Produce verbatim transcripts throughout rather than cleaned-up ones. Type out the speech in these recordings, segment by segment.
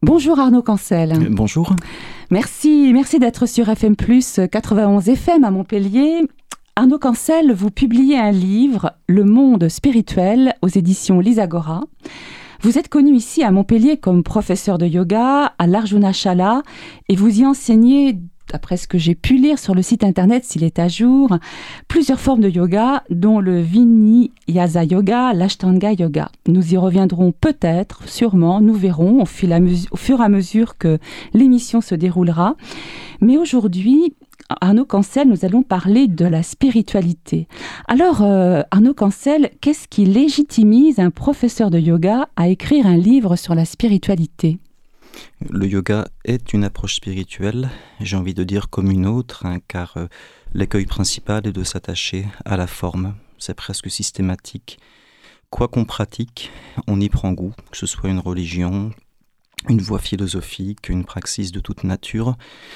Bonjour Arnaud Cancel. Euh, bonjour. Merci, merci d'être sur F M plus quatre-vingt-onze F M à Montpellier. Arnaud Cancel, vous publiez un livre, Le monde spirituel, aux éditions Lysagora. Vous êtes connu ici à Montpellier comme professeur de yoga à l'Arjuna Shala et vous y enseignez, d'après ce que j'ai pu lire sur le site internet, s'il est à jour, plusieurs formes de yoga, dont le Vinyasa Yoga, l'Ashtanga Yoga. Nous y reviendrons peut-être, sûrement, nous verrons au, fil à mesure, au fur et à mesure que l'émission se déroulera. Mais aujourd'hui, Arnaud Cancel, nous allons parler de la spiritualité. Alors, euh, Arnaud Cancel, qu'est-ce qui légitimise un professeur de yoga à écrire un livre sur la spiritualité ? Le yoga est une approche spirituelle, j'ai envie de dire comme une autre, hein, car euh, l'écueil principal est de s'attacher à la forme. C'est presque systématique. Quoi qu'on pratique, on y prend goût, que ce soit une religion, une voie philosophique, une praxis de toute nature.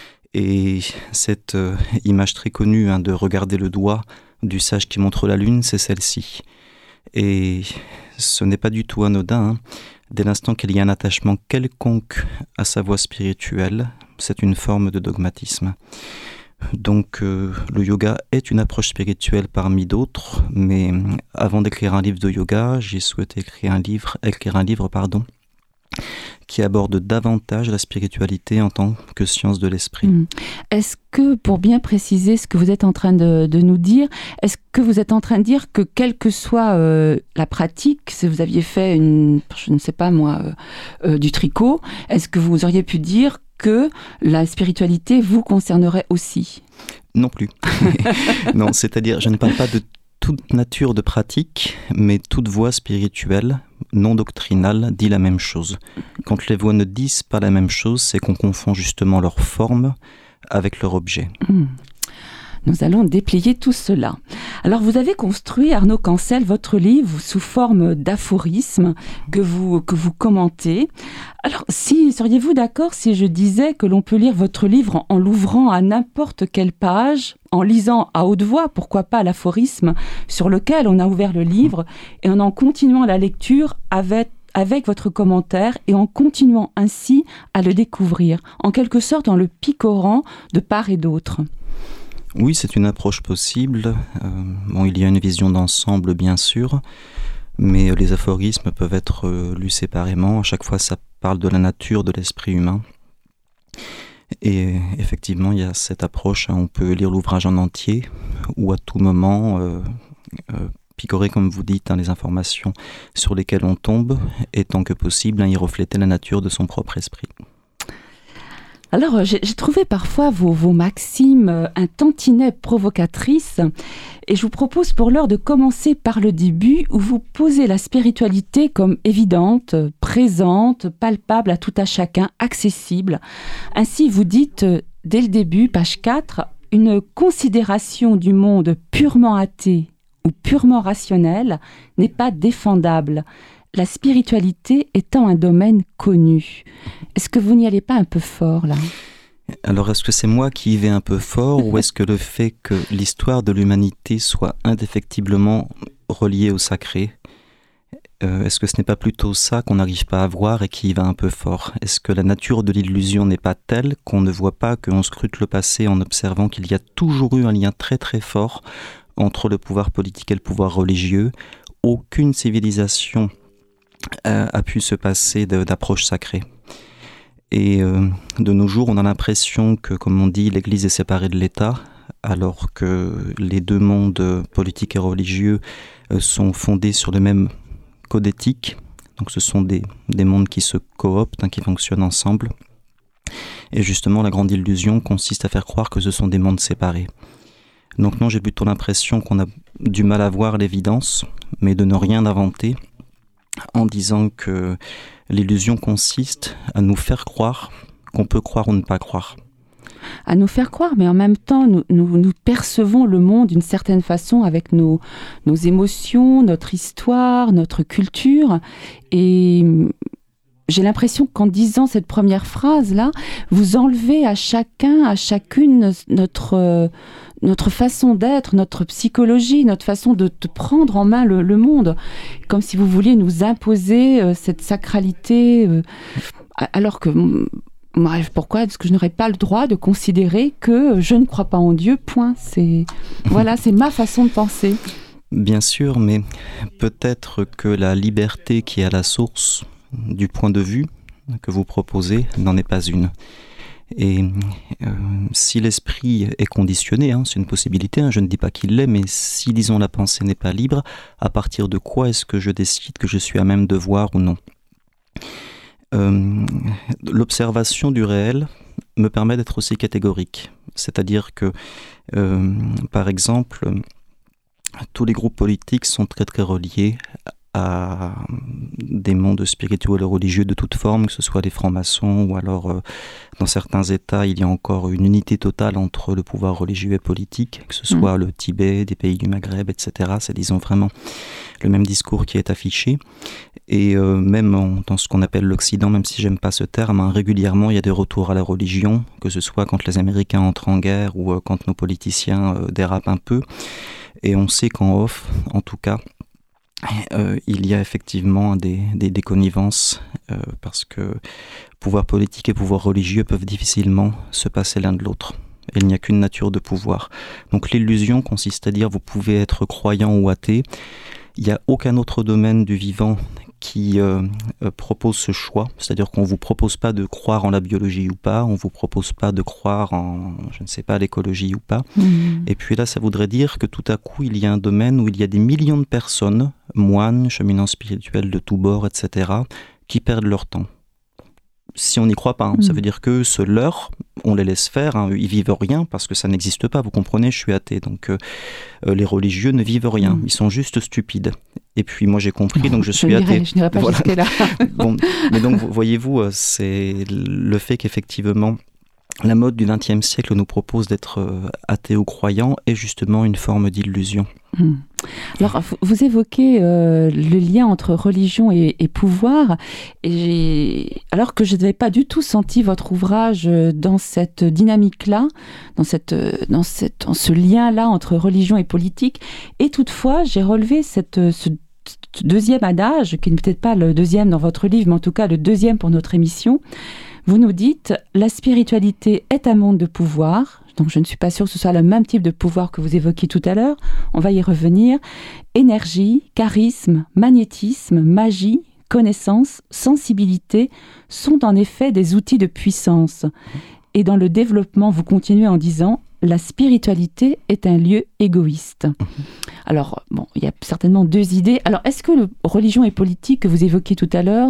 Et cette euh, image très connue hein, de regarder le doigt du sage qui montre la lune, c'est celle-ci. Et ce n'est pas du tout anodin, hein. Dès l'instant qu'il y a un attachement quelconque à sa voie spirituelle, c'est une forme de dogmatisme. Donc euh, le yoga est une approche spirituelle parmi d'autres, mais avant d'écrire un livre de yoga, j'ai souhaité écrire un livre, écrire un livre pardon, qui aborde davantage la spiritualité en tant que science de l'esprit. Mmh. Est-ce que, pour bien préciser ce que vous êtes en train de, de nous dire, est-ce que vous êtes en train de dire que quelle que soit euh, la pratique, si vous aviez fait, une, je ne sais pas moi, euh, euh, du tricot, est-ce que vous auriez pu dire que la spiritualité vous concernerait aussi ? Non plus. Non, c'est-à-dire, je ne parle pas de toute nature de pratique, mais toute voie spirituelle, non doctrinale, dit la même chose. Quand les voies ne disent pas la même chose, c'est qu'on confond justement leur forme avec leur objet. Mmh. Nous allons déplier tout cela. Alors, vous avez construit, Arnaud Cancel, votre livre sous forme d'aphorismes que vous, que vous commentez. Alors, si, seriez-vous d'accord si je disais que l'on peut lire votre livre en, en l'ouvrant à n'importe quelle page, en lisant à haute voix, pourquoi pas l'aphorisme sur lequel on a ouvert le livre, et en en continuant la lecture avec avec votre commentaire et en continuant ainsi à le découvrir, en quelque sorte en le picorant de part et d'autre. Oui, c'est une approche possible. Euh, bon, il y a une vision d'ensemble, bien sûr, mais les aphorismes peuvent être euh, lus séparément. À chaque fois, ça parle de la nature de l'esprit humain. Et effectivement, il y a cette approche. Hein, on peut lire l'ouvrage en entier ou à tout moment euh, euh, picorer, comme vous dites, hein, les informations sur lesquelles on tombe, et tant que possible, hein, y refléter la nature de son propre esprit. Alors, j'ai, j'ai trouvé parfois vos, vos maximes un tantinet provocatrices, et je vous propose pour l'heure de commencer par le début, où vous posez la spiritualité comme évidente, présente, palpable à tout à chacun, accessible. Ainsi, vous dites, dès le début, page quatre, une considération du monde purement athée ou purement rationnel n'est pas défendable, la spiritualité étant un domaine connu. Est-ce que vous n'y allez pas un peu fort, là ? Alors, est-ce que c'est moi qui y vais un peu fort, ou est-ce que le fait que l'histoire de l'humanité soit indéfectiblement reliée au sacré, euh, est-ce que ce n'est pas plutôt ça qu'on n'arrive pas à voir et qui y va un peu fort ? Est-ce que la nature de l'illusion n'est pas telle qu'on ne voit pas, qu'on scrute le passé en observant qu'il y a toujours eu un lien très très fort entre le pouvoir politique et le pouvoir religieux ? Aucune civilisation euh, a pu se passer de, d'approche sacrée. Et euh, de nos jours, on a l'impression que, comme on dit, l'Église est séparée de l'État, alors que les deux mondes politiques et religieux euh, sont fondés sur le même code éthique. Donc ce sont des, des mondes qui se cooptent, hein, qui fonctionnent ensemble. Et justement, la grande illusion consiste à faire croire que ce sont des mondes séparés. Donc non, j'ai plutôt l'impression qu'on a du mal à voir l'évidence, mais de ne rien inventer, en disant que l'illusion consiste à nous faire croire qu'on peut croire ou ne pas croire. À nous faire croire, mais en même temps, nous, nous, nous percevons le monde d'une certaine façon avec nos, nos émotions, notre histoire, notre culture. Et j'ai l'impression qu'en disant cette première phrase-là, vous enlevez à chacun, à chacune notre, euh, notre façon d'être, notre psychologie, notre façon de, de prendre en main le, le monde. Comme si vous vouliez nous imposer euh, cette sacralité euh, alors que... Pourquoi est-ce que je n'aurais pas le droit de considérer que je ne crois pas en Dieu, point. C'est, voilà, c'est ma façon de penser. Bien sûr, mais peut-être que la liberté qui est à la source du point de vue que vous proposez n'en est pas une. Et euh, si l'esprit est conditionné, hein, c'est une possibilité, hein, je ne dis pas qu'il l'est, mais si, disons, la pensée n'est pas libre, à partir de quoi est-ce que je décide que je suis à même de voir ou non ? Euh, l'observation du réel me permet d'être aussi catégorique. C'est-à-dire que, euh, par exemple, tous les groupes politiques sont très très reliés à des mondes spirituels et religieux de toute forme, que ce soit les francs-maçons ou alors euh, dans certains États, il y a encore une unité totale entre le pouvoir religieux et politique, que ce soit mmh. le Tibet, des pays du Maghreb, et cetera. C'est, disons, vraiment le même discours qui est affiché. Et euh, même en, dans ce qu'on appelle l'Occident, même si j'aime pas ce terme, hein, régulièrement il y a des retours à la religion, que ce soit quand les Américains entrent en guerre ou euh, quand nos politiciens euh, dérapent un peu. Et on sait qu'en off, en tout cas, Euh, il y a effectivement des, des, des connivences euh, parce que pouvoir politique et pouvoir religieux peuvent difficilement se passer l'un de l'autre. Il n'y a qu'une nature de pouvoir. Donc l'illusion consiste à dire vous pouvez être croyant ou athée. Il n'y a aucun autre domaine du vivant qui euh, euh, propose ce choix, c'est-à-dire qu'on ne vous propose pas de croire en la biologie ou pas, on ne vous propose pas de croire en, je ne sais pas, l'écologie ou pas. Mmh. Et puis là, ça voudrait dire que tout à coup, il y a un domaine où il y a des millions de personnes, moines, cheminants spirituels de tous bords, et cetera, qui perdent leur temps. Si on n'y croit pas, hein, mmh. ça veut dire que se leurrent, on les laisse faire, hein, ils vivent rien parce que ça n'existe pas, vous comprenez, je suis athée, donc euh, euh, les religieux ne vivent rien, mmh. ils sont juste stupides. Et puis moi j'ai compris, donc je suis je athée. Je n'irai pas voilà. jusque-là. Bon, mais donc voyez-vous, c'est le fait qu'effectivement la mode du vingtième siècle nous propose d'être athée ou croyant est justement une forme d'illusion. Mmh. Alors, vous évoquez euh, le lien entre religion et, et pouvoir, et j'ai... alors que je n'avais pas du tout senti votre ouvrage dans cette dynamique-là, dans, cette, dans, cette, dans ce lien-là entre religion et politique, et toutefois, j'ai relevé cette, ce deuxième adage, qui n'est peut-être pas le deuxième dans votre livre, mais en tout cas le deuxième pour notre émission. Vous nous dites « La spiritualité est un monde de pouvoir ». Donc, je ne suis pas sûre que ce soit le même type de pouvoir que vous évoquiez tout à l'heure. On va y revenir. Énergie, charisme, magnétisme, magie, connaissance, sensibilité sont en effet des outils de puissance. Et dans le développement, vous continuez en disant « La spiritualité est un lieu égoïste ». Alors, bon, il y a certainement deux idées. Alors, est-ce que le religion et politique que vous évoquiez tout à l'heure,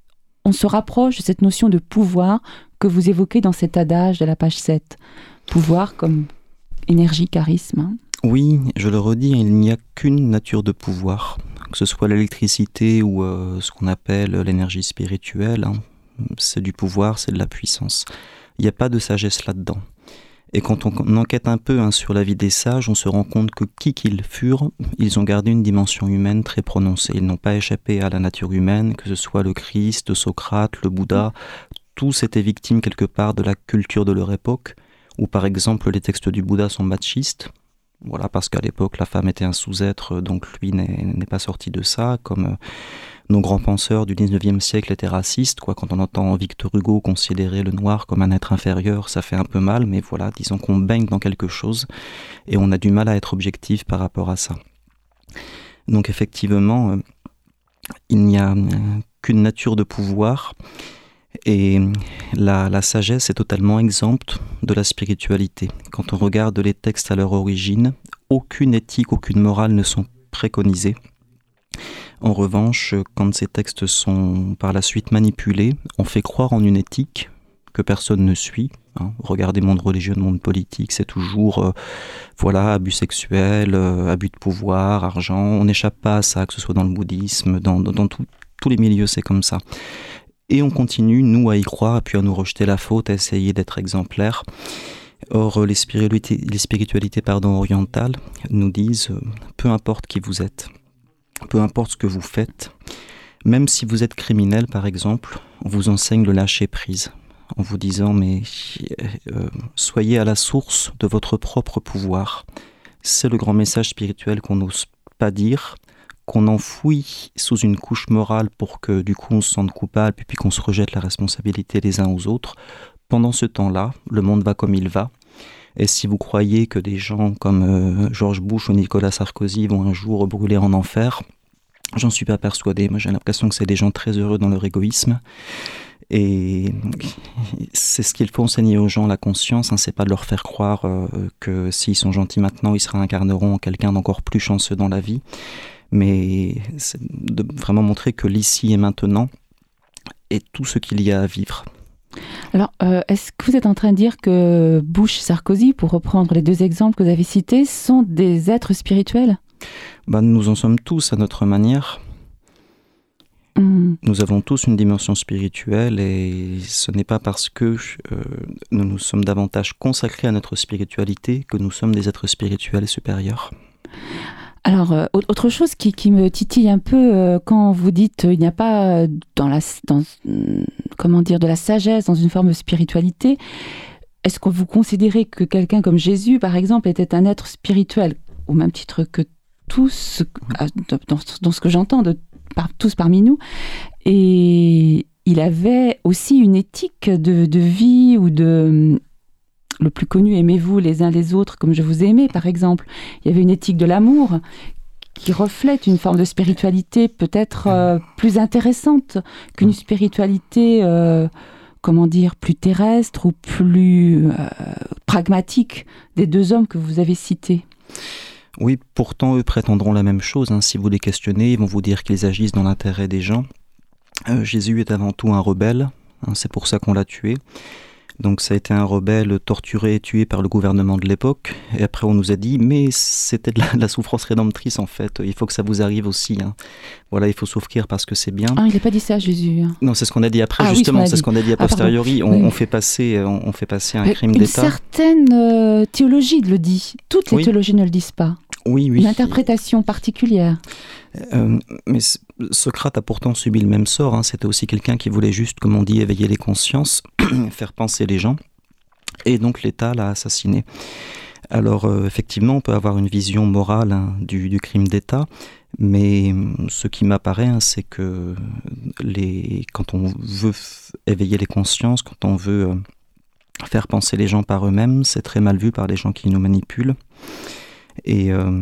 on se rapproche de cette notion de pouvoir que vous évoquez dans cet adage de la page sept ? Pouvoir comme énergie, charisme. Hein. Oui, je le redis, il n'y a qu'une nature de pouvoir, que ce soit l'électricité ou euh, ce qu'on appelle l'énergie spirituelle, hein. C'est du pouvoir, c'est de la puissance. Il n'y a pas de sagesse là-dedans. Et quand on enquête un peu hein, sur la vie des sages, on se rend compte que qui qu'ils furent, ils ont gardé une dimension humaine très prononcée. Ils n'ont pas échappé à la nature humaine, que ce soit le Christ, Socrate, le Bouddha, tous étaient victimes quelque part de la culture de leur époque, où par exemple les textes du Bouddha sont machistes, voilà, parce qu'à l'époque la femme était un sous-être, donc lui n'est, n'est pas sorti de ça, comme euh, nos grands penseurs du dix-neuvième siècle étaient racistes, quoi. Quand on entend Victor Hugo considérer le noir comme un être inférieur, ça fait un peu mal, mais voilà, disons qu'on baigne dans quelque chose, et on a du mal à être objectif par rapport à ça. Donc effectivement, euh, il n'y a euh, qu'une nature de pouvoir, et la, la sagesse est totalement exempte de la spiritualité. Quand on regarde les textes à leur origine, aucune éthique, aucune morale ne sont préconisées. En revanche, quand ces textes sont par la suite manipulés, on fait croire en une éthique que personne ne suit. Hein. Regardez monde religieux, monde politique, c'est toujours euh, voilà, abus sexuel, euh, abus de pouvoir, argent. On n'échappe pas à ça, que ce soit dans le bouddhisme, dans, dans, dans tout, tous les milieux, c'est comme ça. Et on continue, nous, à y croire, puis à nous rejeter la faute, à essayer d'être exemplaires. Or, les spiritualités, les spiritualités pardon, orientales nous disent euh, peu importe qui vous êtes, peu importe ce que vous faites, même si vous êtes criminel, par exemple, on vous enseigne le lâcher-prise, en vous disant, mais euh, soyez à la source de votre propre pouvoir. C'est le grand message spirituel qu'on n'ose pas dire, qu'on enfouit sous une couche morale pour que du coup on se sente coupable et puis qu'on se rejette la responsabilité les uns aux autres. Pendant ce temps-là, le monde va comme il va. Et si vous croyez que des gens comme euh, George Bush ou Nicolas Sarkozy vont un jour brûler en enfer, j'en suis pas persuadé. Moi j'ai l'impression que c'est des gens très heureux dans leur égoïsme. Et c'est ce qu'il faut enseigner aux gens, la conscience, hein, c'est pas de leur faire croire euh, que s'ils sont gentils maintenant, ils se réincarneront en quelqu'un d'encore plus chanceux dans la vie. Mais c'est de vraiment montrer que l'ici et maintenant est tout ce qu'il y a à vivre. Alors, euh, est-ce que vous êtes en train de dire que Bush et Sarkozy, pour reprendre les deux exemples que vous avez cités, sont des êtres spirituels ? Ben, nous en sommes tous à notre manière. Mmh. Nous avons tous une dimension spirituelle et ce n'est pas parce que euh, nous nous sommes davantage consacrés à notre spiritualité que nous sommes des êtres spirituels supérieurs. Alors, euh, autre chose qui, qui me titille un peu euh, quand vous dites euh, il n'y a pas euh, dans la, dans, euh, comment dire, de la sagesse dans une forme de spiritualité, est-ce que vous considérez que quelqu'un comme Jésus, par exemple, était un être spirituel, au même titre que tous, dans, dans ce que j'entends, de, par, tous parmi nous, et il avait aussi une éthique de, de vie ou de... Le plus connu, aimez-vous les uns les autres comme je vous ai aimé, par exemple. Il y avait une éthique de l'amour qui reflète une forme de spiritualité peut-être euh, plus intéressante qu'une spiritualité, euh, comment dire, plus terrestre ou plus euh, pragmatique des deux hommes que vous avez cités. Oui, pourtant, eux prétendront la même chose. Hein. Si vous les questionnez, ils vont vous dire qu'ils agissent dans l'intérêt des gens. Euh, Jésus est avant tout un rebelle, hein, c'est pour ça qu'on l'a tué. Donc ça a été un rebelle torturé et tué par le gouvernement de l'époque. Et après on nous a dit, mais c'était de la, de la souffrance rédemptrice en fait. Il faut que ça vous arrive aussi. Hein. Voilà, il faut souffrir parce que c'est bien. Ah, il n'a pas dit ça à Jésus. Non, c'est ce qu'on a dit après, ah, justement. Oui, ce c'est ce qu'on a dit a posteriori. Ah, on, oui. on, fait passer, on, on fait passer un mais crime une d'État. Une certaine euh, théologie le dit. Toutes les oui. théologies ne le disent pas. Oui, oui. Une interprétation particulière. Euh, mais Socrate a pourtant subi le même sort. Hein. C'était aussi quelqu'un qui voulait juste, comme on dit, éveiller les consciences, faire penser les gens. Et donc l'État l'a assassiné. Alors euh, effectivement, on peut avoir une vision morale hein, du, du crime d'État, mais ce qui m'apparaît, hein, c'est que les, quand on veut f- éveiller les consciences, quand on veut euh, faire penser les gens par eux-mêmes, c'est très mal vu par les gens qui nous manipulent. Et euh,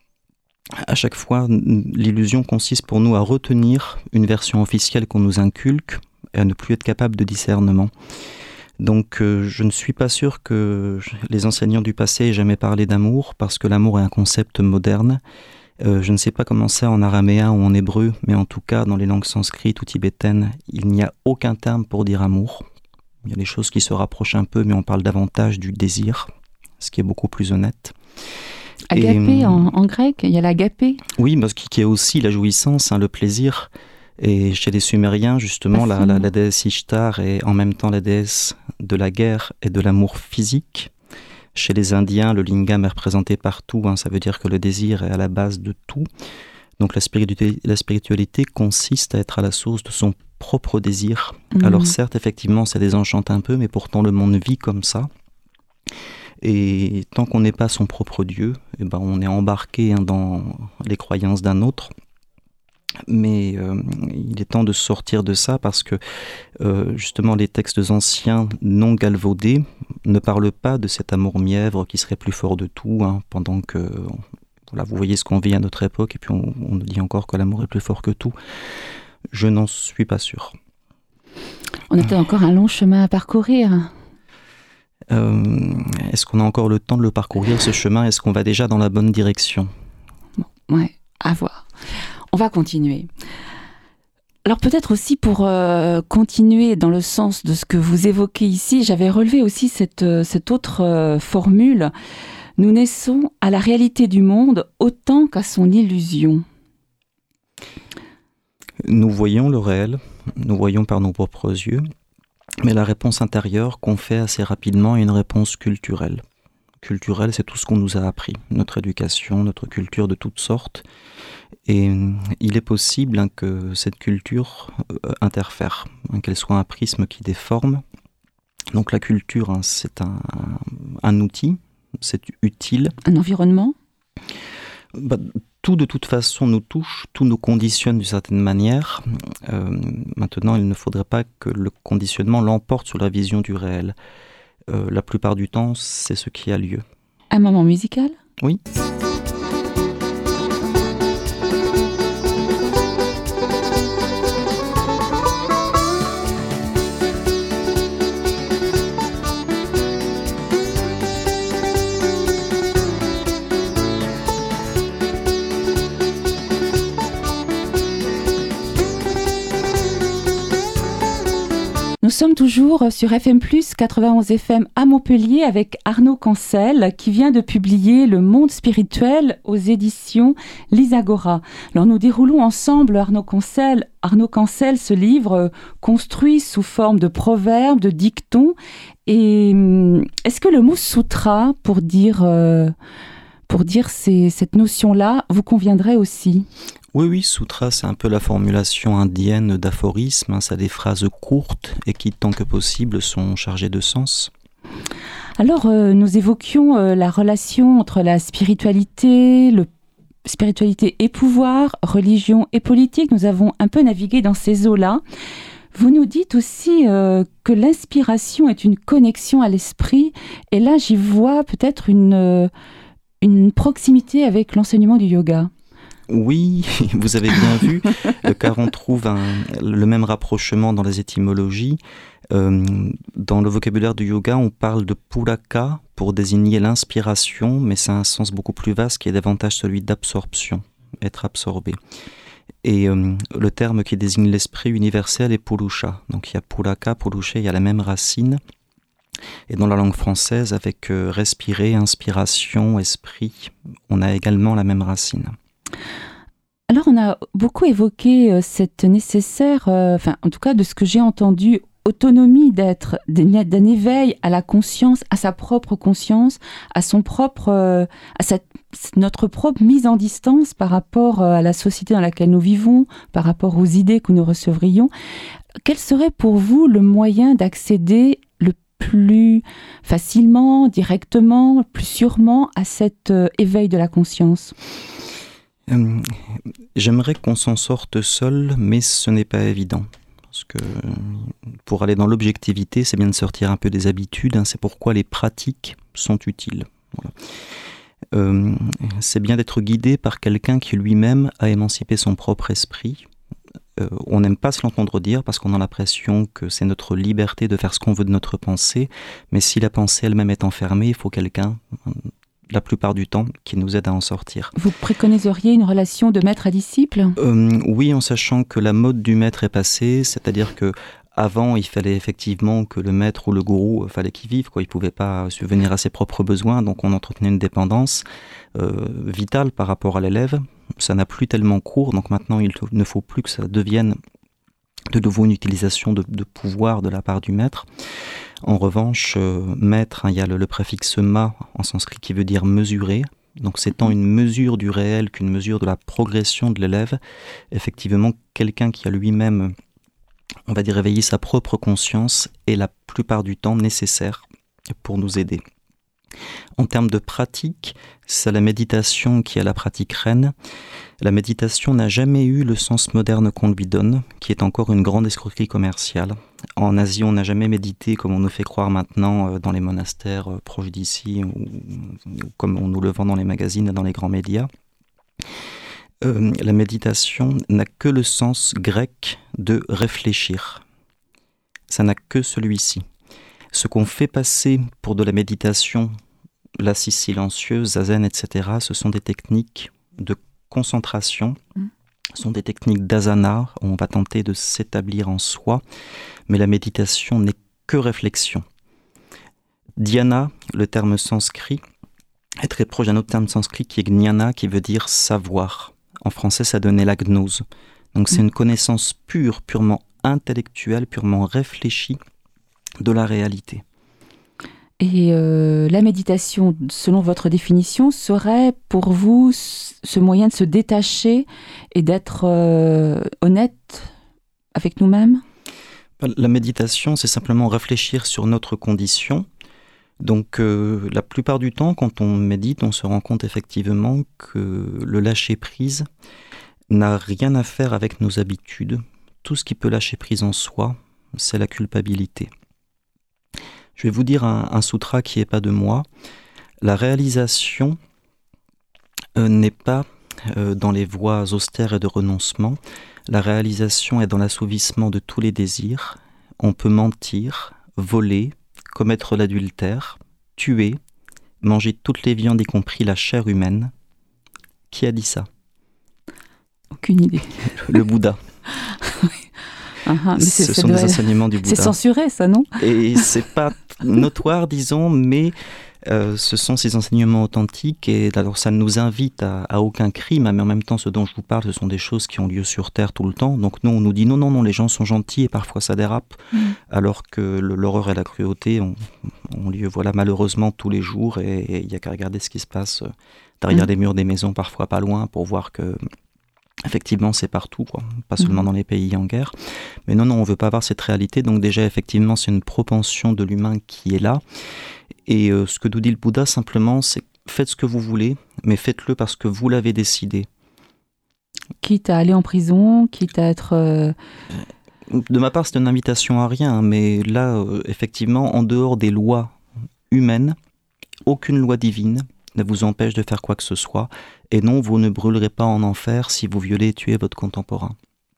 à chaque fois, l'illusion consiste pour nous à retenir une version officielle qu'on nous inculque et à ne plus être capable de discernement. Donc euh, je ne suis pas sûr que les enseignants du passé aient jamais parlé d'amour, parce que l'amour est un concept moderne. Euh, je ne sais pas comment c'est en araméen ou en hébreu, mais en tout cas dans les langues sanscrites ou tibétaines, il n'y a aucun terme pour dire amour. Il y a des choses qui se rapprochent un peu, mais on parle davantage du désir, ce qui est beaucoup plus honnête. Agapé Et, en, en grec, il y a l'agapé. Oui, parce qu'il y a aussi la jouissance, hein, le plaisir. Et chez les Sumériens, justement, la, la, la déesse Ishtar est en même temps la déesse de la guerre et de l'amour physique. Chez les Indiens, le lingam est représenté partout, hein, ça veut dire que le désir est à la base de tout. Donc la spiritualité, la spiritualité consiste à être à la source de son propre désir. Mmh. Alors certes, effectivement, ça désenchante un peu, mais pourtant le monde vit comme ça. Et tant qu'on n'est pas son propre Dieu, eh ben, on est embarqué hein, dans les croyances d'un autre. Mais euh, il est temps de sortir de ça parce que euh, justement les textes anciens non galvaudés ne parlent pas de cet amour mièvre qui serait plus fort de tout, hein, pendant que voilà, vous voyez ce qu'on vit à notre époque et puis on, on dit encore que l'amour est plus fort que tout. Je n'en suis pas sûr. On a encore un long chemin à parcourir. Euh, est-ce qu'on a encore le temps de le parcourir, ce chemin ? Est-ce qu'on va déjà dans la bonne direction ? Bon, ouais, à voir. On va continuer. Alors peut-être aussi pour euh, continuer dans le sens de ce que vous évoquez ici, j'avais relevé aussi cette, cette autre euh, formule. Nous naissons à la réalité du monde autant qu'à son illusion. Nous voyons le réel, nous voyons par nos propres yeux, mais la réponse intérieure confère assez rapidement une réponse culturelle. Culturelle, c'est tout ce qu'on nous a appris, notre éducation, notre culture de toutes sortes. Et il est possible hein, que cette culture euh, interfère, hein, qu'elle soit un prisme qui déforme. Donc la culture, hein, c'est un, un outil, c'est utile. Un environnement ? Bah, tout de toute façon nous touche, tout nous conditionne d'une certaine manière. Euh, maintenant, il ne faudrait pas que le conditionnement l'emporte sur la vision du réel. Euh, la plupart du temps, c'est ce qui a lieu. Un moment musical ? Oui. Nous sommes toujours sur F M plus, quatre-vingt-onze F M à Montpellier avec Arnaud Cancel qui vient de publier Le Monde Spirituel aux éditions l'Isagora. Alors nous déroulons ensemble Arnaud Cancel, Arnaud Cancel ce livre construit sous forme de proverbes, de dictons. Et est-ce que le mot sutra pour dire, euh, pour dire ces, cette notion-là vous conviendrait aussi ? Oui, oui, sutra, c'est un peu la formulation indienne d'aphorisme. Hein, ça a des phrases courtes et qui, tant que possible, sont chargées de sens. Alors, euh, nous évoquions euh, la relation entre la spiritualité, le spiritualité et pouvoir, religion et politique. Nous avons un peu navigué dans ces eaux-là. Vous nous dites aussi euh, que l'inspiration est une connexion à l'esprit. Et là, j'y vois peut-être une, euh, une proximité avec l'enseignement du yoga. Oui, vous avez bien vu, car on trouve un, le même rapprochement dans les étymologies. Euh, dans le vocabulaire du yoga, on parle de pulaka pour désigner l'inspiration, mais c'est un sens beaucoup plus vaste qui est davantage celui d'absorption, être absorbé. Et euh, le terme qui désigne l'esprit universel est purusha. Donc il y a pulaka, purusha, il y a la même racine. Et dans la langue française, avec euh, respirer, inspiration, esprit, on a également la même racine. Alors, on a beaucoup évoqué euh, cette nécessaire, euh, enfin, en tout cas, de ce que j'ai entendu, autonomie d'être, d'un éveil à la conscience, à sa propre conscience, à son propre, euh, à cette, notre propre mise en distance par rapport à la société dans laquelle nous vivons, par rapport aux idées que nous recevrions. Quel serait pour vous le moyen d'accéder le plus facilement, directement, plus sûrement à cet euh, éveil de la conscience ? Euh, j'aimerais qu'on s'en sorte seul, mais ce n'est pas évident. Parce que pour aller dans l'objectivité, c'est bien de sortir un peu des habitudes. Hein, c'est pourquoi les pratiques sont utiles. Voilà. Euh, c'est bien d'être guidé par quelqu'un qui lui-même a émancipé son propre esprit. Euh, on n'aime pas se l'entendre dire parce qu'on a l'impression que c'est notre liberté de faire ce qu'on veut de notre pensée. Mais si la pensée elle-même est enfermée, il faut quelqu'un... la plupart du temps, qui nous aide à en sortir. Vous préconiseriez une relation de maître à disciple ? euh, Oui, en sachant que la mode du maître est passée, c'est-à-dire que avant, il fallait effectivement que le maître ou le gourou, il fallait qu'il vive, quoi. Il ne pouvait pas subvenir à ses propres besoins, donc on entretenait une dépendance euh, vitale par rapport à l'élève. Ça n'a plus tellement cours, donc maintenant il ne faut plus que ça devienne de nouveau une utilisation de, de pouvoir de la part du maître. En revanche, euh, maître, hein, il y a le, le préfixe ma en sanskrit qui veut dire mesurer. Donc c'est tant une mesure du réel qu'une mesure de la progression de l'élève. Effectivement, quelqu'un qui a lui-même, on va dire, éveillé sa propre conscience est la plupart du temps nécessaire pour nous aider. En termes de pratique, c'est la méditation qui est la pratique reine. La méditation n'a jamais eu le sens moderne qu'on lui donne, qui est encore une grande escroquerie commerciale. En Asie, on n'a jamais médité comme on nous fait croire maintenant dans les monastères proches d'ici, ou, ou comme on nous le vend dans les magazines et dans les grands médias. Euh, la méditation n'a que le sens grec de réfléchir. Ça n'a que celui-ci. Ce qu'on fait passer pour de la méditation, l'assise silencieuse, zazen, et cetera, ce sont des techniques de concentration, mmh. ce sont des techniques d'asana, où on va tenter de s'établir en soi, mais la méditation n'est que réflexion. Dhyana, le terme sanskrit, est très proche d'un autre terme sanskrit qui est gnana, qui veut dire savoir. En français, ça donnait la gnose. Donc c'est mmh. une connaissance pure, purement intellectuelle, purement réfléchie de la réalité. Et euh, la méditation, selon votre définition, serait pour vous ce moyen de se détacher et d'être euh, honnête avec nous-mêmes ? La méditation, c'est simplement réfléchir sur notre condition, Donc euh, la plupart du temps, quand on médite, on se rend compte effectivement que le lâcher-prise n'a rien à faire avec nos habitudes. Tout ce qui peut lâcher prise en soi, c'est la culpabilité. Je vais vous dire un, un sutra qui n'est pas de moi. La réalisation euh, n'est pas euh, dans les voies austères et de renoncement. La réalisation est dans l'assouvissement de tous les désirs. On peut mentir, voler, commettre l'adultère, tuer, manger toutes les viandes, y compris la chair humaine. Qui a dit ça ? Aucune idée. Le Bouddha. Oui. Uh-huh, mais Ce sont des être... enseignements du Bouddha. C'est censuré, ça, non ? Et c'est pas notoire, disons, mais euh, ce sont ces enseignements authentiques. Et alors, ça ne nous invite à, à aucun crime, mais en même temps, ce dont je vous parle, ce sont des choses qui ont lieu sur Terre tout le temps. Donc, nous, on nous dit non, non, non, les gens sont gentils et parfois ça dérape, mmh. alors que le, l'horreur et la cruauté ont, ont lieu, voilà, malheureusement, tous les jours. Et il n'y a qu'à regarder ce qui se passe derrière mmh. les murs des maisons, parfois pas loin, pour voir que. Effectivement, c'est partout, quoi. Pas seulement mmh. dans les pays en guerre. Mais non, non, on ne veut pas avoir cette réalité. Donc déjà, effectivement, c'est une propension de l'humain qui est là. Et euh, ce que nous dit le Bouddha, simplement, c'est faites ce que vous voulez, mais faites-le parce que vous l'avez décidé. Quitte à aller en prison, quitte à être... Euh... De ma part, c'est une invitation à rien. Mais là, euh, effectivement, en dehors des lois humaines, aucune loi divine ne vous empêche de faire quoi que ce soit. Et non, vous ne brûlerez pas en enfer si vous violez et tuez votre contemporain.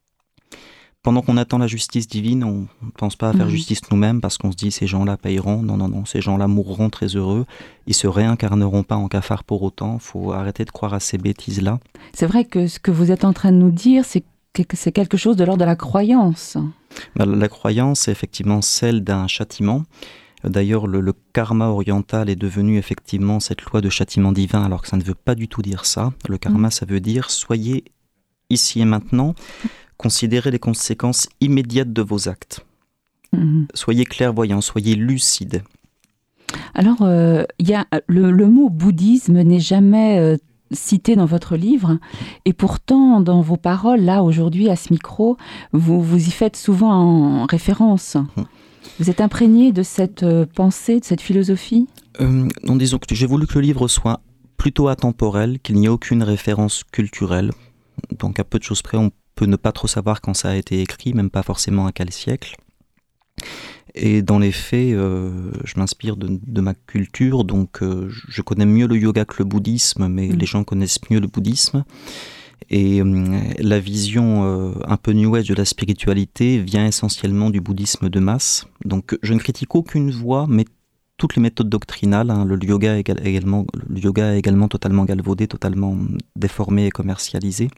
Pendant qu'on attend la justice divine, on ne pense pas à faire mmh. justice nous-mêmes parce qu'on se dit ces gens-là payeront. Non, non, non, ces gens-là mourront très heureux. Ils ne se réincarneront pas en cafard pour autant. Il faut arrêter de croire à ces bêtises-là. C'est vrai que ce que vous êtes en train de nous dire, c'est que c'est quelque chose de l'ordre de la croyance. Ben, la croyance est effectivement celle d'un châtiment. D'ailleurs, le, le karma oriental est devenu effectivement cette loi de châtiment divin, alors que ça ne veut pas du tout dire ça. Le karma, mmh. ça veut dire soyez ici et maintenant, considérez les conséquences immédiates de vos actes. Mmh. Soyez clairvoyants, soyez lucides. Alors, euh, y a, le, le mot bouddhisme n'est jamais euh, cité dans votre livre, et pourtant, dans vos paroles, là, aujourd'hui, à ce micro, vous, vous y faites souvent en référence. Mmh. Vous êtes imprégné de cette euh, pensée, de cette philosophie ? euh, non, disons que j'ai voulu que le livre soit plutôt atemporel, qu'il n'y ait aucune référence culturelle. Donc à peu de choses près, on peut ne pas trop savoir quand ça a été écrit, même pas forcément à quel siècle. Et dans les faits, euh, je m'inspire de, de ma culture, donc euh, je connais mieux le yoga que le bouddhisme, mais mmh. les gens connaissent mieux le bouddhisme. Et euh, la vision euh, un peu new age de la spiritualité vient essentiellement du bouddhisme de masse. Donc je ne critique aucune voie, mais toutes les méthodes doctrinales, hein, le, yoga est également, le yoga est également totalement galvaudé, totalement déformé et commercialisé.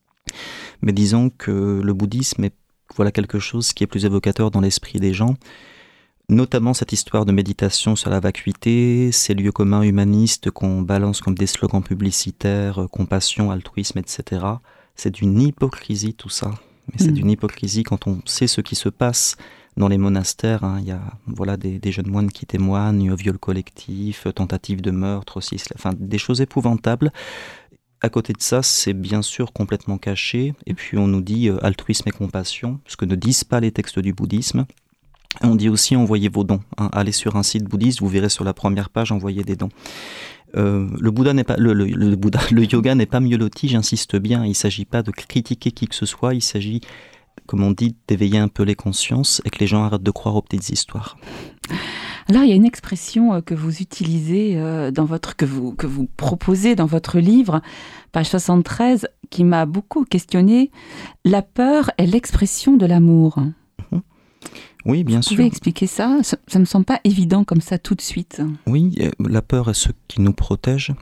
Mais disons que le bouddhisme est voilà, quelque chose qui est plus évocateur dans l'esprit des gens. Notamment cette histoire de méditation sur la vacuité, ces lieux communs humanistes qu'on balance comme des slogans publicitaires, compassion, altruisme, et cetera. C'est d'une hypocrisie tout ça. Mais c'est mmh. d'une hypocrisie quand on sait ce qui se passe dans les monastères. Hein. Il y a voilà, des, des jeunes moines qui témoignent, viol collectif, tentative de meurtre aussi, enfin, des choses épouvantables. À côté de ça, c'est bien sûr complètement caché. Et puis on nous dit euh, altruisme et compassion, ce que ne disent pas les textes du bouddhisme. On dit aussi envoyez vos dons. Hein. Allez sur un site bouddhiste, vous verrez sur la première page envoyez des dons. Euh, le Bouddha n'est pas le, le, le Bouddha, le yoga n'est pas mieux loti, j'insiste bien. Il ne s'agit pas de critiquer qui que ce soit. Il s'agit, comme on dit, d'éveiller un peu les consciences et que les gens arrêtent de croire aux petites histoires. Alors, il y a une expression que vous utilisez dans votre que vous que vous proposez dans votre livre, page soixante-treize, qui m'a beaucoup questionnée. La peur est l'expression de l'amour. Mmh. Oui, bien Vous sûr. Vous pouvez expliquer ça ? Ça ne me semble pas évident comme ça tout de suite. Oui, la peur est ce qui nous protège.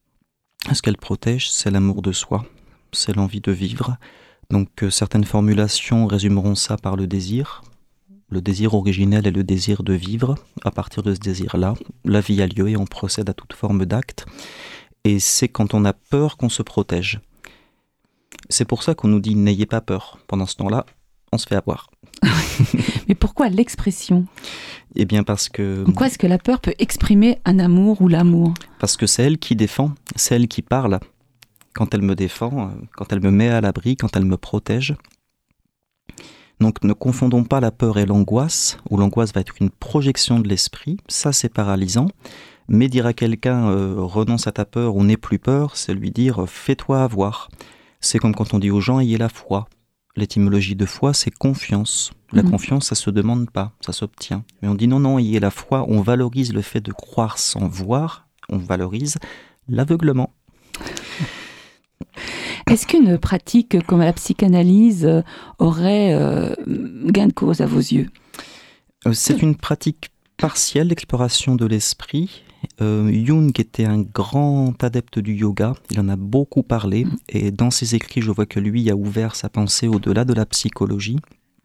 Ce qu'elle protège, c'est l'amour de soi, c'est l'envie de vivre. Donc euh, certaines formulations résumeront ça par le désir. Le désir originel est le désir de vivre. À partir de ce désir-là, la vie a lieu et on procède à toute forme d'acte. Et c'est quand on a peur qu'on se protège. C'est pour ça qu'on nous dit « n'ayez pas peur ». Pendant ce temps-là, on se fait avoir. Mais pourquoi l'expression ? Eh bien parce que... En quoi est-ce que la peur peut exprimer un amour ou l'amour ? Parce que c'est elle qui défend, c'est elle qui parle. Quand elle me défend, quand elle me met à l'abri, quand elle me protège. Donc ne confondons pas la peur et l'angoisse, où l'angoisse va être une projection de l'esprit, ça c'est paralysant. Mais dire à quelqu'un euh, renonce à ta peur ou n'aie plus peur, c'est lui dire fais-toi avoir. C'est comme quand on dit aux gens ayez la foi. L'étymologie de foi, c'est confiance. La mmh. confiance, ça se demande pas, ça s'obtient. Mais on dit non, non, ayez la foi, on valorise le fait de croire sans voir, on valorise l'aveuglement. Est-ce qu'une pratique comme la psychanalyse aurait euh, gain de cause à vos yeux ? C'est une pratique partielle d'exploration de l'esprit. Euh, Jung était un grand adepte du yoga, il en a beaucoup parlé, mmh. et dans ses écrits, je vois que lui a ouvert sa pensée au-delà de la psychologie.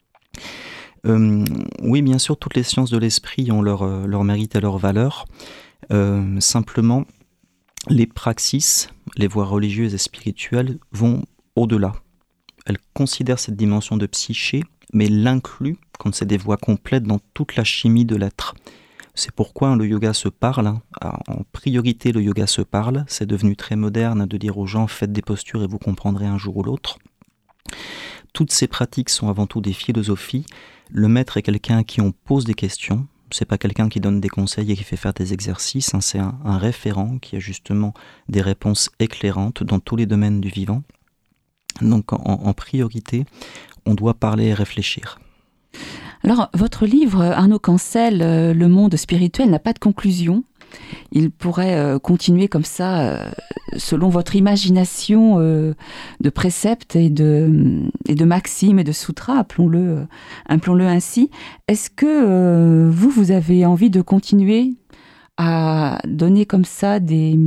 Euh, oui, bien sûr, toutes les sciences de l'esprit ont leur, leur mérite et leur valeur. Euh, simplement, les praxis, les voies religieuses et spirituelles vont au-delà. Elles considèrent cette dimension de psyché, mais l'incluent, quand c'est des voies complètes, dans toute la chimie de l'être. C'est pourquoi le yoga se parle. En priorité, le yoga se parle. C'est devenu très moderne de dire aux gens « faites des postures et vous comprendrez un jour ou l'autre ». Toutes ces pratiques sont avant tout des philosophies. Le maître est quelqu'un à qui on pose des questions. C'est pas quelqu'un qui donne des conseils et qui fait faire des exercices. Hein. C'est un, un référent qui a justement des réponses éclairantes dans tous les domaines du vivant. Donc en, en priorité, on doit parler et réfléchir. Alors, votre livre, Arnaud Cancel, euh, Le monde spirituel, n'a pas de conclusion. Il pourrait euh, continuer comme ça, euh, selon votre imagination euh, de préceptes et de, et de maximes et de sutras, appelons-le, euh, appelons-le ainsi. Est-ce que euh, vous, vous avez envie de continuer à donner comme ça des...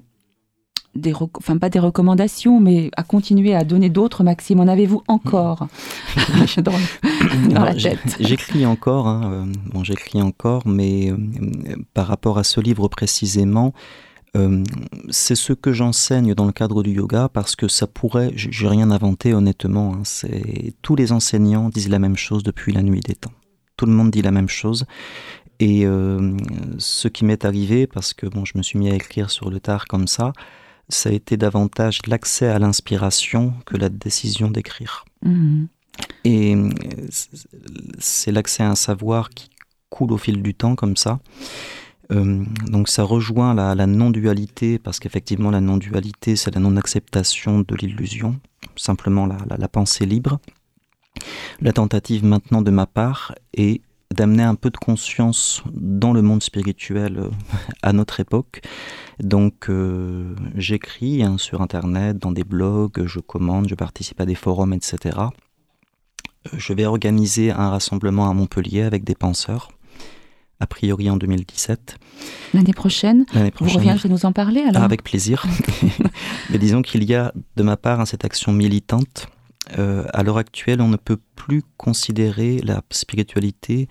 Des rec- enfin pas des recommandations, mais à continuer à donner d'autres maximes. En avez-vous encore dans, le, dans Alors, la tête ? J'écris encore, hein, euh, bon, j'écris encore, mais euh, par rapport à ce livre précisément, euh, c'est ce que j'enseigne dans le cadre du yoga, parce que ça pourrait, j'ai rien inventé honnêtement, hein, c'est, tous les enseignants disent la même chose depuis la nuit des temps. Tout le monde dit la même chose. Et euh, ce qui m'est arrivé, parce que bon, je me suis mis à écrire sur le tard comme ça, ça a été davantage l'accès à l'inspiration que la décision d'écrire. Mmh. Et c'est l'accès à un savoir qui coule au fil du temps, comme ça. Euh, donc ça rejoint la, la non-dualité, parce qu'effectivement la non-dualité, c'est la non-acceptation de l'illusion, simplement la, la, la pensée libre. La tentative maintenant de ma part est d'amener un peu de conscience dans le monde spirituel euh, à notre époque. Donc euh, j'écris hein, sur internet, dans des blogs, je commente, je participe à des forums, et cetera. Je vais organiser un rassemblement à Montpellier avec des penseurs, a priori en deux mille dix-sept. L'année prochaine, L'année prochaine. Vous reviendrez nous en parler alors ? Ah, avec plaisir. Mais disons qu'il y a de ma part hein, cette action militante. Euh, à l'heure actuelle, on ne peut plus considérer la spiritualité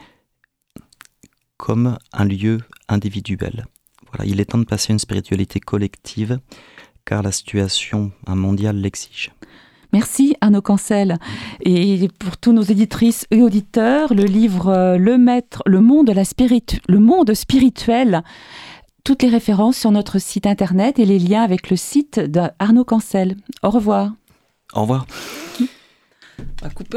comme un lieu individuel. Voilà, il est temps de passer à une spiritualité collective, car la situation mondiale l'exige. Merci Arnaud Cancel. Et pour tous nos éditrices et auditeurs, le livre Le Maître, le monde, la spiritu- le monde spirituel, toutes les références sur notre site internet et les liens avec le site d'Arnaud Cancel. Au revoir. Au revoir. On va couper.